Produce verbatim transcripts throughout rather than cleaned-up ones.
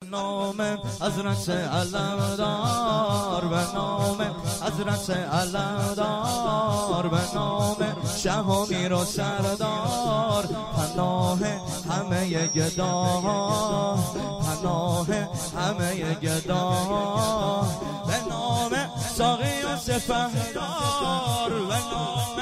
نام حضرت علمدار، به نام حضرت علمدار، به نام شه و میر و سردار، پناه همه گداها، پناه همه گداها، به نام ساقی و سپهدار، به نام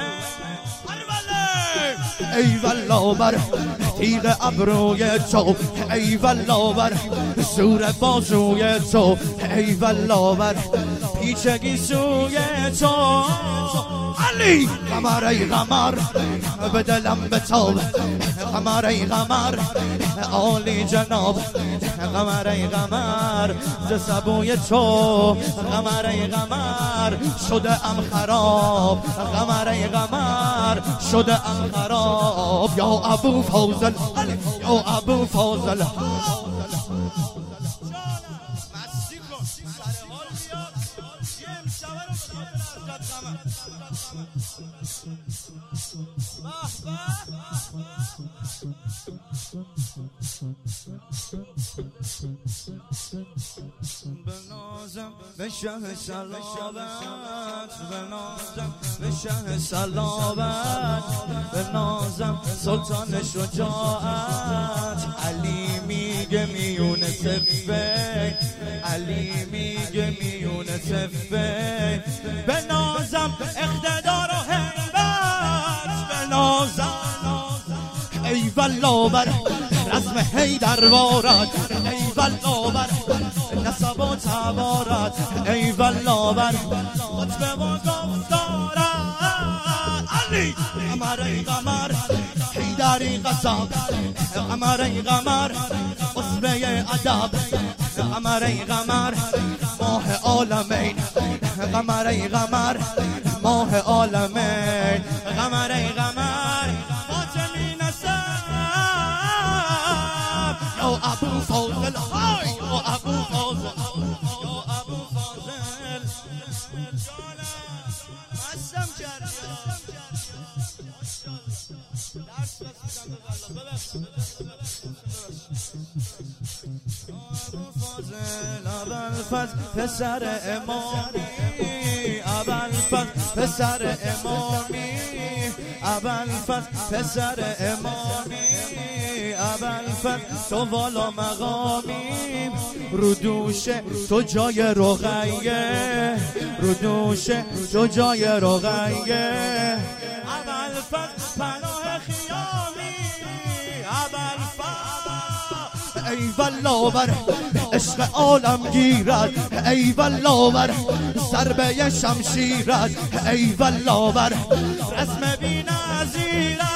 ای والله بر تیغ ابروی تو، ای والله بر زور بازوی تو، ای والله بر پیچگی سوی تو. علی قمر ای قمر به دلم بتاب، قمر ای قمر عالی جناب، قمر ای قمر ز سبوی تو، قمر ای قمر شده ام خراب، قمر ای قمر شده ام خراب. یا ابو فاضل، یا ابو فاضل، بنازم به شه سلامت، بنازم به شه سلامت، بنازم سلطان شجاعت. علی میگه میون صفه، علی میگه میون صفه، بنازم اقتدار و هیبت، بنازم ای والله بر رزم حیدر بارد، ای والله بر نسب و تبارد، ای والله بر خطبه و گفتارد. علی قمر ای قمر حیدری قصاب، قمر ای قمر عصبه ادب، قمر ای قمر ماه عالمین، قمر ای قمر ماه عالمین، قمر ای قمر فاطمی نسب. یا ابو فاضل، های یا ابو فاضل، یا ابو فاضل، مستم کردی درس بسیدم به ابوالفضل پسر امامی، ابوالفضل پسر امامی، ابوالفضل پسر امامی، ابوالفضل تو والا مقامی، رو دوش تو جای رقیه، رو دوش تو جای رقیه، ابوالفضل پناه خیامی، ابوالفضل ای والله بر عشق عالم گیرد، ای والله بر ضربه شمشیرد، ای والله بر رسم بی نظیرد.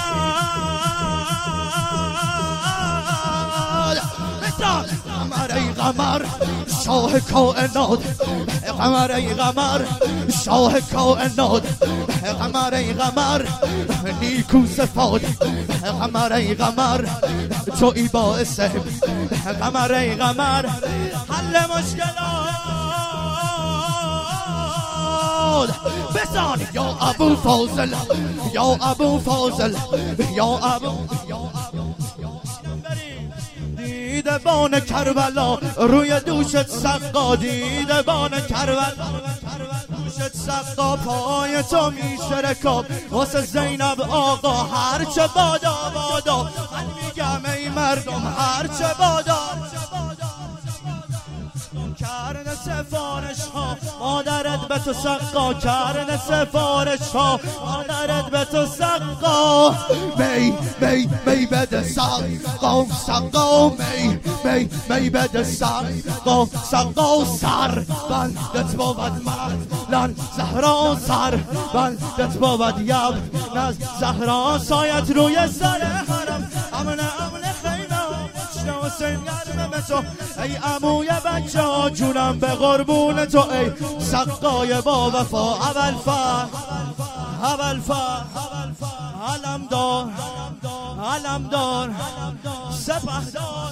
قمر ای قمر شاه کائنات، قمر ای قمر شاه کائنات، قمر ای قمر نیکو صفات، قمر ای قمر تویی باعث، قمر ای قمر حل مشکلات. بزن یا ابو فاضل، یا ابو فاضل، یا ابو دیدبان کربلا روی دوشت سقا، دیدبان کربلا دوشت سقا، پای تو میشه رکاب واسه زینب آقا، هرچه بادا بادا من میگم ای مردم هرچه بادا. کرده سفارش ها مادرت به تو سقا، کرده سفارش ها مادرت به تو سقا، می می می بده سقا سقا، می می می بده سقا سقا، سر بندت بود لن زهرا، سر بندت بود یب نز زهرا، سایت روی سر حرم امن امن خیمه و حسین گرمه به تو، ای عموی بچه ها جونم به قربون تو، ای سقای با وفا ابوالفضل، ابوالفضل علمدار، علمدار سپهدار،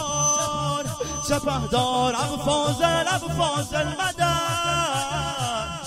سپهدار سپهدار ابو فاضل، ابو فاضل مدد.